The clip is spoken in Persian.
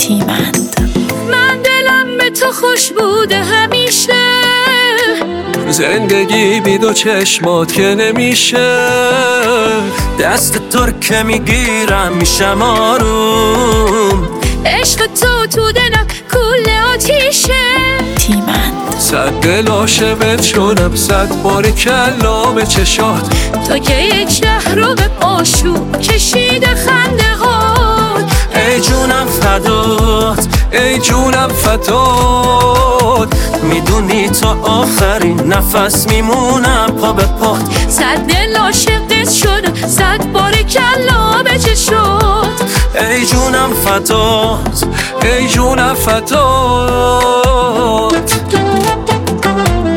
تیمند. من دلم به تو خوش بوده همیشه، زندگی بی دو چشمات که نمیشه. دست تو رو که میگیرم میشم آروم، عشق تو دلم کل آتیشه. تیمند. صد دل عاشقت شدم، صد بار کلا به چشات، تا که یک شهر رو به آشوب کشیده خنده هات. ای جونم فدات، ای جونم فدات. میدونی تا آخرین نفس میمونم پا به پات. صد دل عاشقت شدم، صد بار کلا به چشات. ای جونم فدات، ای جونم فدات.